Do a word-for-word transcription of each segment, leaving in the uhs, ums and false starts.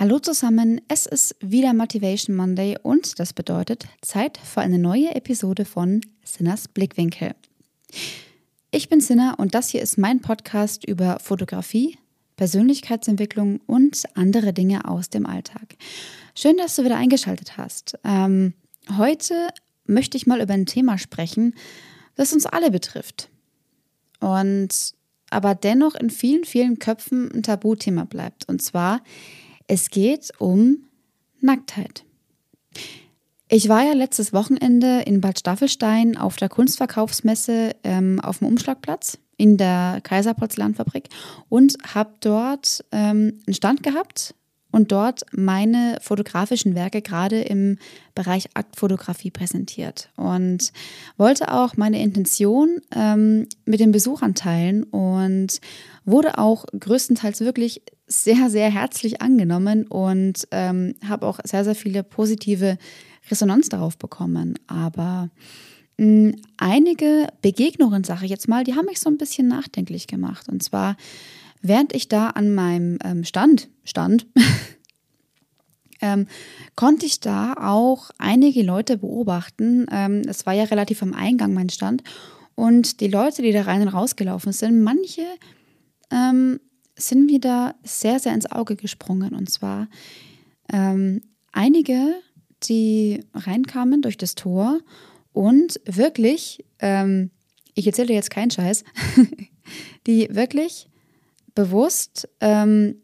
Hallo zusammen, es ist wieder Motivation Monday und das bedeutet Zeit für eine neue Episode von Sinners Blickwinkel. Ich bin Sinner und das hier ist mein Podcast über Fotografie, Persönlichkeitsentwicklung und andere Dinge aus dem Alltag. Schön, dass du wieder eingeschaltet hast. Ähm, heute möchte ich mal über ein Thema sprechen, das uns alle betrifft und aber dennoch in vielen, vielen Köpfen ein Tabuthema bleibt. Und zwar, es geht um Nacktheit. Ich war ja letztes Wochenende in Bad Staffelstein auf der Kunstverkaufsmesse ähm, auf dem Umschlagplatz in der Kaiser Porzellanfabrik und habe dort ähm, einen Stand gehabt und dort meine fotografischen Werke gerade im Bereich Aktfotografie präsentiert und wollte auch meine Intention ähm, mit den Besuchern teilen und wurde auch größtenteils wirklich sehr, sehr herzlich angenommen und ähm, habe auch sehr, sehr viele positive Resonanz darauf bekommen. Aber mh, einige Begegnungen, sage ich jetzt mal, die haben mich so ein bisschen nachdenklich gemacht. Und zwar, während ich da an meinem ähm, Stand stand, ähm, konnte ich da auch einige Leute beobachten. Ähm, es war ja relativ am Eingang mein Stand. Und die Leute, die da rein und rausgelaufen sind, manche ähm, sind mir da sehr, sehr ins Auge gesprungen. Und zwar ähm, einige, die reinkamen durch das Tor und wirklich, ähm, ich erzähle dir jetzt keinen Scheiß, die wirklich bewusst ähm,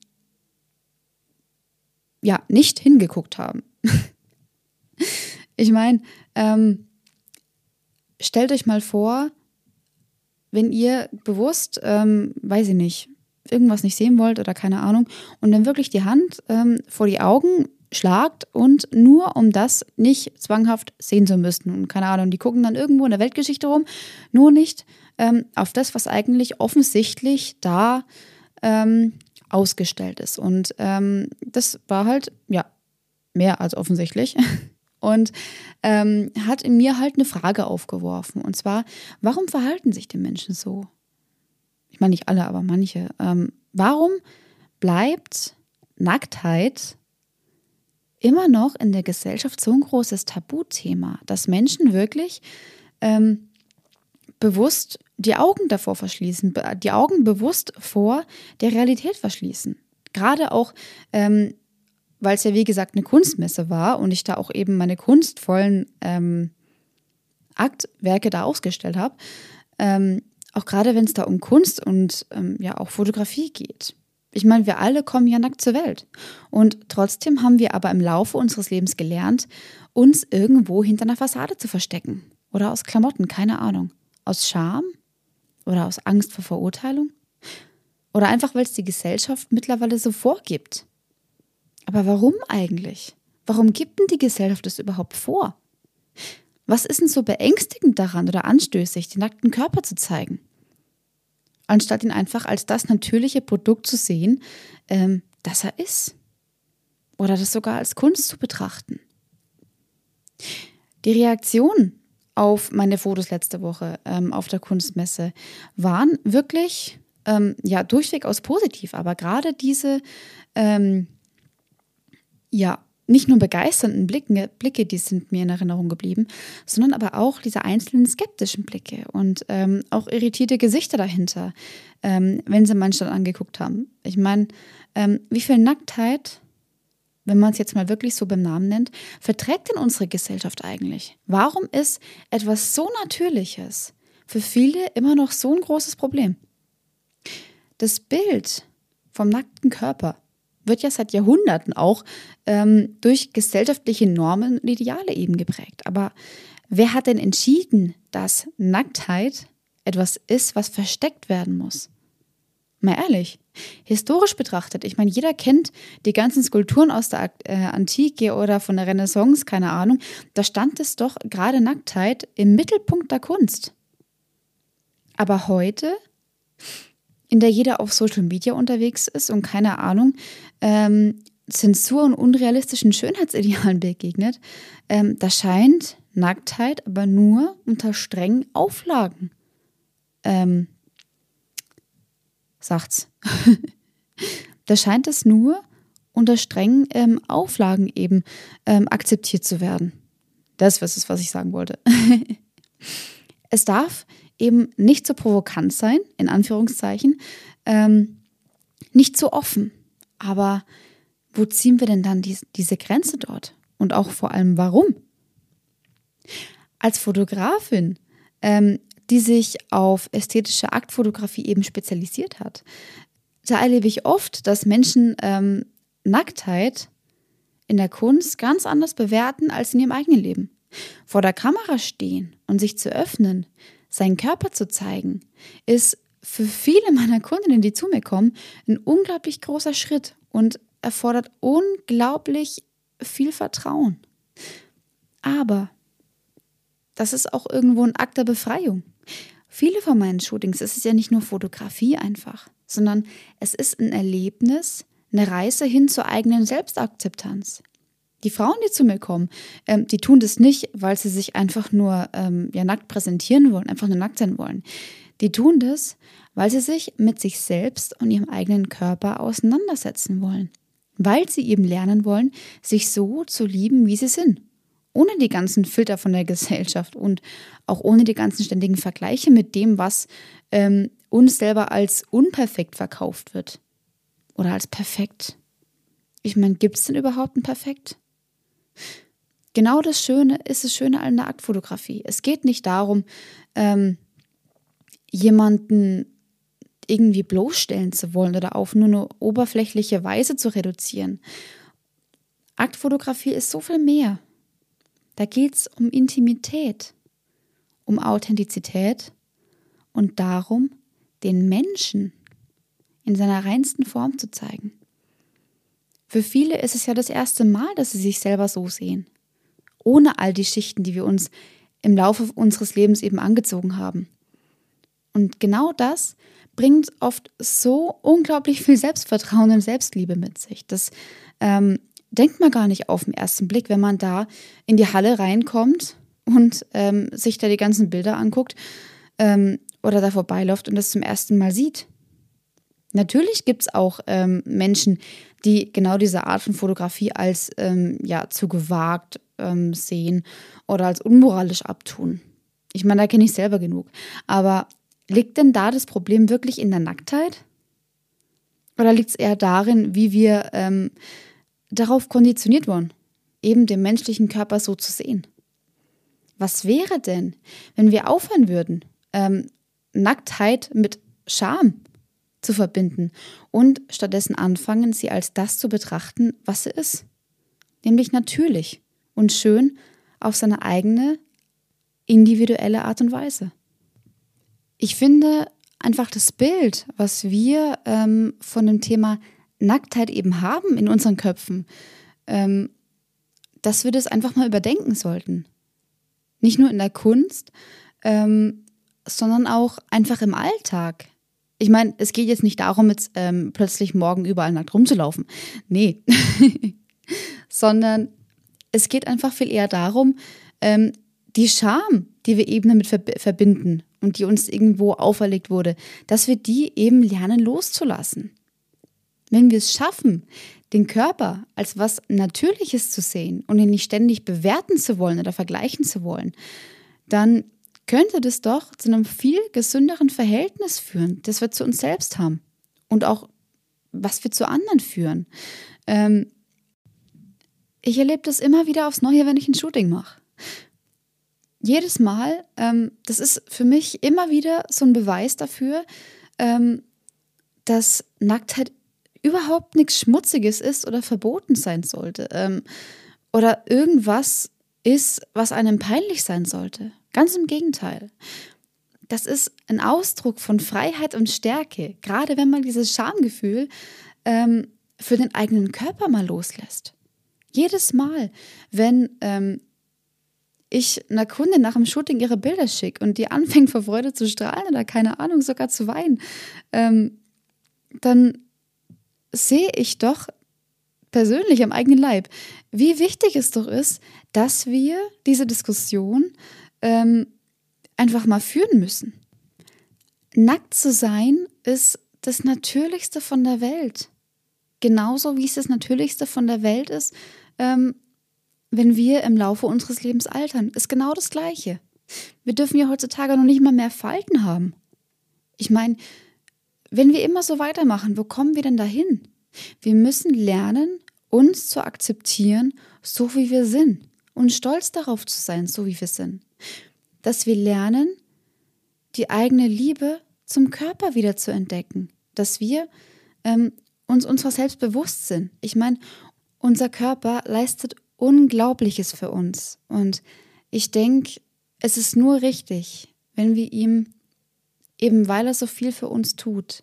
ja, nicht hingeguckt haben. Ich meine, ähm, stellt euch mal vor, wenn ihr bewusst, ähm, weiß ich nicht, irgendwas nicht sehen wollt oder keine Ahnung und dann wirklich die Hand ähm, vor die Augen schlagt und nur um das nicht zwanghaft sehen zu müssen. Und keine Ahnung, die gucken dann irgendwo in der Weltgeschichte rum, nur nicht ähm, auf das, was eigentlich offensichtlich da ähm, ausgestellt ist. Und ähm, das war halt, ja, mehr als offensichtlich. Und ähm, hat in mir halt eine Frage aufgeworfen. Und zwar, warum verhalten sich die Menschen so? Ich meine nicht alle, aber manche. Ähm, warum bleibt Nacktheit immer noch in der Gesellschaft so ein großes Tabuthema, dass Menschen wirklich ähm, bewusst die Augen davor verschließen, die Augen bewusst vor der Realität verschließen. Gerade auch, ähm, weil es ja wie gesagt eine Kunstmesse war und ich da auch eben meine kunstvollen ähm, Aktwerke da ausgestellt habe, ähm, auch gerade wenn es da um Kunst und ähm, ja auch Fotografie geht. Ich meine, wir alle kommen ja nackt zur Welt und trotzdem haben wir aber im Laufe unseres Lebens gelernt, uns irgendwo hinter einer Fassade zu verstecken oder aus Klamotten, keine Ahnung. Aus Scham oder aus Angst vor Verurteilung oder einfach, weil es die Gesellschaft mittlerweile so vorgibt. Aber warum eigentlich? Warum gibt denn die Gesellschaft das überhaupt vor? Was ist denn so beängstigend daran oder anstößig, den nackten Körper zu zeigen? Anstatt ihn einfach als das natürliche Produkt zu sehen, ähm, das er ist. Oder das sogar als Kunst zu betrachten. Die Reaktionen auf meine Fotos letzte Woche ähm, auf der Kunstmesse waren wirklich, ähm, ja, durchweg aus positiv. Aber gerade diese, ähm, ja, nicht nur begeisternden Blicke, Blicke, die sind mir in Erinnerung geblieben, sondern aber auch diese einzelnen skeptischen Blicke und ähm, auch irritierte Gesichter dahinter, ähm, wenn sie meinen Stand angeguckt haben. Ich meine, ähm, wie viel Nacktheit, wenn man es jetzt mal wirklich so beim Namen nennt, verträgt denn unsere Gesellschaft eigentlich? Warum ist etwas so Natürliches für viele immer noch so ein großes Problem? Das Bild vom nackten Körper wird ja seit Jahrhunderten auch ähm, durch gesellschaftliche Normen und Ideale eben geprägt. Aber wer hat denn entschieden, dass Nacktheit etwas ist, was versteckt werden muss? Mal ehrlich, historisch betrachtet, ich meine, jeder kennt die ganzen Skulpturen aus der äh, Antike oder von der Renaissance, keine Ahnung, da stand es doch gerade Nacktheit im Mittelpunkt der Kunst. Aber heute, in der jeder auf Social Media unterwegs ist und keine Ahnung, ähm, Zensur und unrealistischen Schönheitsidealen begegnet, ähm, da scheint Nacktheit aber nur unter strengen Auflagen, ähm, sagt's. Da scheint es nur unter strengen ähm, Auflagen eben ähm, akzeptiert zu werden. Das ist es, was ich sagen wollte. Es darf eben nicht so provokant sein, in Anführungszeichen, ähm, nicht so offen. Aber wo ziehen wir denn dann die, diese Grenze dort? Und auch vor allem, warum? Als Fotografin, ähm, die sich auf ästhetische Aktfotografie eben spezialisiert hat, da erlebe ich oft, dass Menschen ähm, Nacktheit in der Kunst ganz anders bewerten als in ihrem eigenen Leben. Vor der Kamera stehen und sich zu öffnen, seinen Körper zu zeigen, ist für viele meiner Kundinnen, die zu mir kommen, ein unglaublich großer Schritt und erfordert unglaublich viel Vertrauen. Aber das ist auch irgendwo ein Akt der Befreiung. Viele von meinen Shootings, es ist ja nicht nur Fotografie einfach, sondern es ist ein Erlebnis, eine Reise hin zur eigenen Selbstakzeptanz. Die Frauen, die zu mir kommen, ähm, die tun das nicht, weil sie sich einfach nur ähm, ja, nackt präsentieren wollen, einfach nur nackt sein wollen. Die tun das, weil sie sich mit sich selbst und ihrem eigenen Körper auseinandersetzen wollen. Weil sie eben lernen wollen, sich so zu lieben, wie sie sind. Ohne die ganzen Filter von der Gesellschaft und auch ohne die ganzen ständigen Vergleiche mit dem, was ähm, uns selber als unperfekt verkauft wird. Oder als perfekt. Ich meine, gibt es denn überhaupt ein Perfekt? Genau das Schöne ist das Schöne an der Aktfotografie. Es geht nicht darum, ähm, jemanden irgendwie bloßstellen zu wollen oder auf nur eine oberflächliche Weise zu reduzieren. Aktfotografie ist so viel mehr. Da geht es um Intimität, um Authentizität und darum, den Menschen in seiner reinsten Form zu zeigen. Für viele ist es ja das erste Mal, dass sie sich selber so sehen. Ohne all die Schichten, die wir uns im Laufe unseres Lebens eben angezogen haben. Und genau das bringt oft so unglaublich viel Selbstvertrauen und Selbstliebe mit sich. Das ähm, denkt man gar nicht auf den ersten Blick, wenn man da in die Halle reinkommt und ähm, sich da die ganzen Bilder anguckt ähm, oder da vorbeiläuft und das zum ersten Mal sieht. Natürlich gibt es auch ähm, Menschen, die genau diese Art von Fotografie als ähm, ja, zu gewagt ähm, sehen oder als unmoralisch abtun. Ich meine, da kenne ich selber genug. Aber liegt denn da das Problem wirklich in der Nacktheit? Oder liegt es eher darin, wie wir ähm, darauf konditioniert wurden, eben den menschlichen Körper so zu sehen? Was wäre denn, wenn wir aufhören würden, ähm, Nacktheit mit Scham zu verbinden und stattdessen anfangen, sie als das zu betrachten, was sie ist? Nämlich natürlich und schön auf seine eigene, individuelle Art und Weise. Ich finde einfach das Bild, was wir ähm, von dem Thema Nacktheit eben haben in unseren Köpfen, ähm, dass wir das einfach mal überdenken sollten. Nicht nur in der Kunst, ähm, sondern auch einfach im Alltag. Ich meine, es geht jetzt nicht darum, jetzt ähm, plötzlich morgen überall nackt rumzulaufen. Nee. Sondern es geht einfach viel eher darum, ähm, die Scham, die wir eben damit verb- verbinden und die uns irgendwo auferlegt wurde, dass wir die eben lernen loszulassen. Wenn wir es schaffen, den Körper als was Natürliches zu sehen und ihn nicht ständig bewerten zu wollen oder vergleichen zu wollen, dann könnte das doch zu einem viel gesünderen Verhältnis führen, das wir zu uns selbst haben und auch, was wir zu anderen führen. Ähm, ich erlebe das immer wieder aufs Neue, wenn ich ein Shooting mache. Jedes Mal, ähm, das ist für mich immer wieder so ein Beweis dafür, ähm, dass Nacktheit überhaupt nichts Schmutziges ist oder verboten sein sollte ähm, oder irgendwas ist, was einem peinlich sein sollte. Ganz im Gegenteil. Das ist ein Ausdruck von Freiheit und Stärke, gerade wenn man dieses Schamgefühl ähm, für den eigenen Körper mal loslässt. Jedes Mal, wenn ähm, ich einer Kundin nach dem Shooting ihre Bilder schicke und die anfängt vor Freude zu strahlen oder keine Ahnung, sogar zu weinen, ähm, dann sehe ich doch persönlich am eigenen Leib, wie wichtig es doch ist, dass wir diese Diskussion ähm, einfach mal führen müssen. Nackt zu sein ist das Natürlichste von der Welt. genauso wie es das Natürlichste von der Welt ist, ähm, wenn wir im Laufe unseres Lebens altern. Ist genau das Gleiche. Wir dürfen ja heutzutage noch nicht mal mehr Falten haben. Ich meine, wenn wir immer so weitermachen, wo kommen wir denn dahin? Wir müssen lernen, uns zu akzeptieren, so wie wir sind. Und stolz darauf zu sein, so wie wir sind. Dass wir lernen, die eigene Liebe zum Körper wieder zu entdecken. Dass wir ähm, uns unserer selbst bewusst sind. Ich meine, unser Körper leistet Unglaubliches für uns. Und ich denke, es ist nur richtig, wenn wir ihm, eben weil er so viel für uns tut,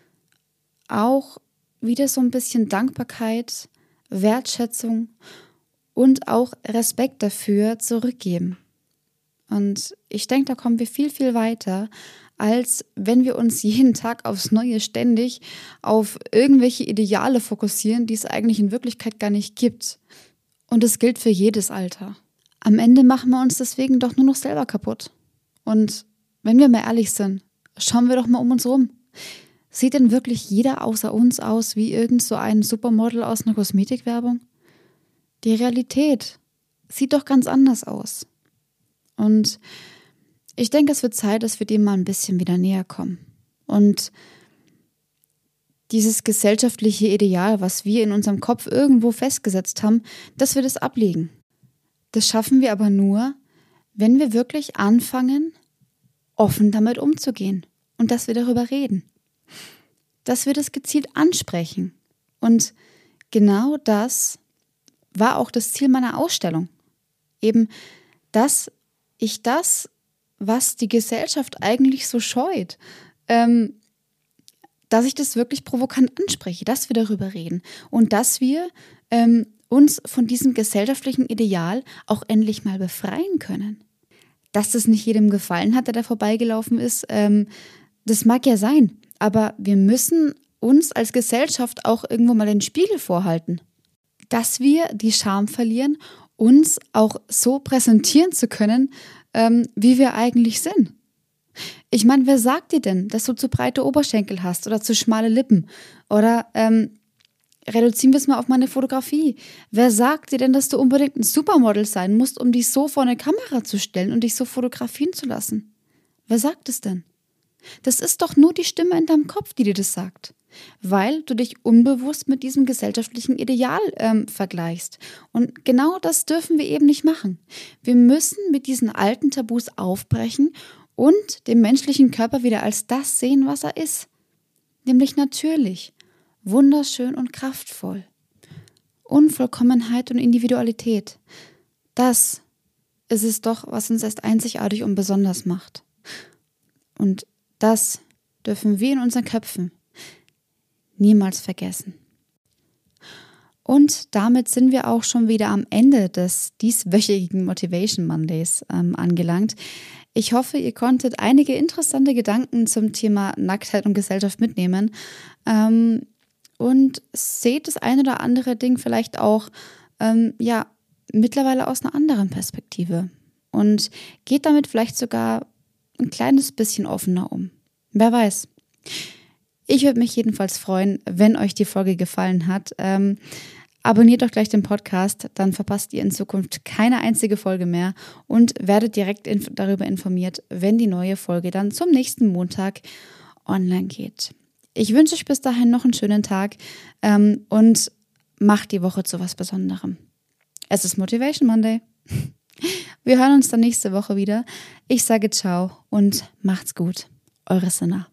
auch wieder so ein bisschen Dankbarkeit, Wertschätzung und auch Respekt dafür zurückgeben. Und ich denke, da kommen wir viel, viel weiter, als wenn wir uns jeden Tag aufs Neue ständig auf irgendwelche Ideale fokussieren, die es eigentlich in Wirklichkeit gar nicht gibt. Und es gilt für jedes Alter. Am Ende machen wir uns deswegen doch nur noch selber kaputt. Und wenn wir mal ehrlich sind, schauen wir doch mal um uns rum. Sieht denn wirklich jeder außer uns aus wie irgend so ein Supermodel aus einer Kosmetikwerbung? Die Realität sieht doch ganz anders aus. Und ich denke, es wird Zeit, dass wir dem mal ein bisschen wieder näher kommen. Und dieses gesellschaftliche Ideal, was wir in unserem Kopf irgendwo festgesetzt haben, dass wir das ablegen. Das schaffen wir aber nur, wenn wir wirklich anfangen, offen damit umzugehen und dass wir darüber reden. Dass wir das gezielt ansprechen. Und genau das war auch das Ziel meiner Ausstellung. Eben, dass ich das, was die Gesellschaft eigentlich so scheut, ähm, dass ich das wirklich provokant anspreche, dass wir darüber reden und dass wir ähm, uns von diesem gesellschaftlichen Ideal auch endlich mal befreien können. Dass das nicht jedem gefallen hat, der da vorbeigelaufen ist, ähm, das mag ja sein, aber wir müssen uns als Gesellschaft auch irgendwo mal den Spiegel vorhalten. Dass wir die Scham verlieren, uns auch so präsentieren zu können, ähm, wie wir eigentlich sind. Ich meine, wer sagt dir denn, dass du zu breite Oberschenkel hast oder zu schmale Lippen? Oder ähm, reduzieren wir es mal auf meine Fotografie. Wer sagt dir denn, dass du unbedingt ein Supermodel sein musst, um dich so vor eine Kamera zu stellen und dich so fotografieren zu lassen? Wer sagt es denn? Das ist doch nur die Stimme in deinem Kopf, die dir das sagt. Weil du dich unbewusst mit diesem gesellschaftlichen Ideal ähm, vergleichst. Und genau das dürfen wir eben nicht machen. Wir müssen mit diesen alten Tabus aufbrechen und den menschlichen Körper wieder als das sehen, was er ist. Nämlich natürlich, wunderschön und kraftvoll. Unvollkommenheit und Individualität. Das ist es doch, was uns erst einzigartig und besonders macht. Und das dürfen wir in unseren Köpfen niemals vergessen. Und damit sind wir auch schon wieder am Ende des dieswöchigen Motivation Mondays ähm, angelangt. Ich hoffe, ihr konntet einige interessante Gedanken zum Thema Nacktheit und Gesellschaft mitnehmen ähm, und seht das ein oder andere Ding vielleicht auch ähm, ja, mittlerweile aus einer anderen Perspektive und geht damit vielleicht sogar ein kleines bisschen offener um. Wer weiß. Ich würde mich jedenfalls freuen, wenn euch die Folge gefallen hat. Ähm, abonniert doch gleich den Podcast, dann verpasst ihr in Zukunft keine einzige Folge mehr und werdet direkt inf- darüber informiert, wenn die neue Folge dann zum nächsten Montag online geht. Ich wünsche euch bis dahin noch einen schönen Tag ähm, und macht die Woche zu was Besonderem. Es ist Motivation Monday. Wir hören uns dann nächste Woche wieder. Ich sage ciao und macht's gut. Eure Sinna.